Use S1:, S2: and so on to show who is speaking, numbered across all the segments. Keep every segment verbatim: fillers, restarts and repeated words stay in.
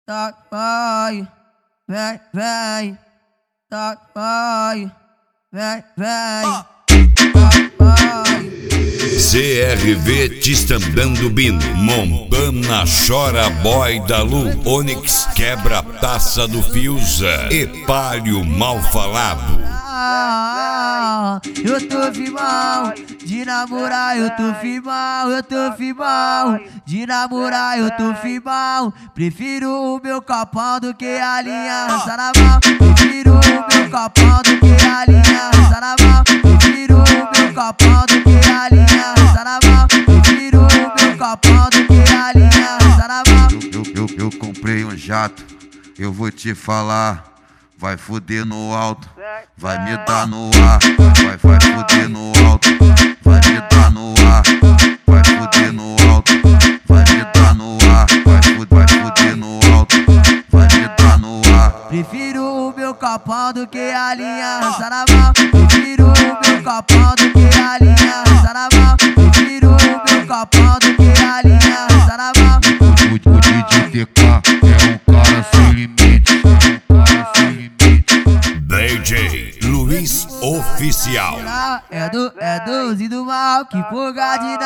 S1: tá, vai, vem, vem, tá, vai, vem, vem, tá, vai.
S2: C R V Tistandando Bino, Montana Chora Boy da Lu, Onyx Quebra Taça do Fiuza e Palio Mal Falado.
S1: Ah, eu tô firmão, de namorar eu tô firmão, eu tô firmão, de namorar eu tô firmão. Prefiro o meu copão do que a linha roça na mão. Prefiro o meu copão do que a linha roça na mão. Prefiro o meu copão do que a linha roça na mão. Prefiro o meu copão do que a linha roça na mão.
S3: Eu, eu, eu, eu comprei um jato, eu vou te falar. Vai fuder no alto, vai me dar no ar. Vai, vai fuder no alto, vai me dar no ar. Vai fuder no alto, vai me dar no ar. Vai fuder, vai fuder no alto, vai me dar no ar.
S1: Prefiro o meu copão do que a linha roça na mão. Prefiro o meu copão do que a linha roça na mão. Prefiro o meu copão do que a linha roça na mão.
S3: O, o, o D J T K é um cara sem limite, é um cara sem limite.
S2: D J Luiz Oficial.
S1: É do, é doze do mal, que porra de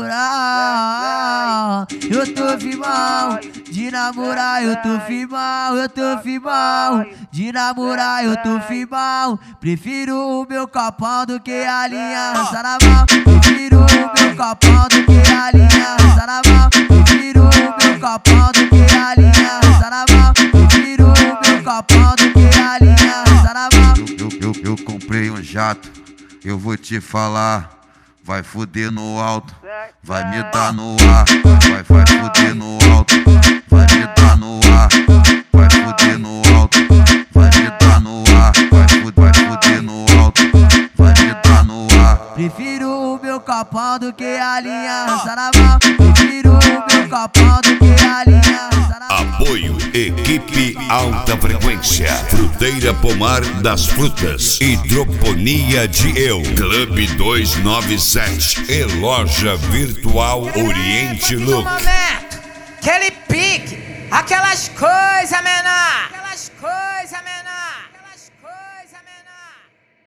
S1: namorar. Eu tô firmão, de namorar eu tô firmão, eu tô firmão, de namorar eu tô firmão. Prefiro o meu copão do que a linha roça na mão. Prefiro o meu copão do que a linha roça na mão. Prefiro o meu copão do que a linha roça na mão. Prefiro o meu copão do que a linha roça na mão.
S3: Eu, eu, eu, eu comprei um jato, eu vou te falar. Vai fuder no alto, vai me dar no ar. Vai, vai fuder no alto, vai me dar no ar. Vai fuder no alto, vai me dar no ar. Vai fuder, vai fuder no alto, vai me dar no ar.
S1: Prefiro o meu copão do que a linha roça na mão. Prefiro o meu copão do que a linha roça na mão.
S2: Apoio Equipe Alta Frequência, Fruteira Pomar das Frutas, Hidroponia de Eu, Clube duzentos e noventa e sete e Loja Virtual Oriente Look.
S4: Momento, aquele pique, aquelas coisas, menor.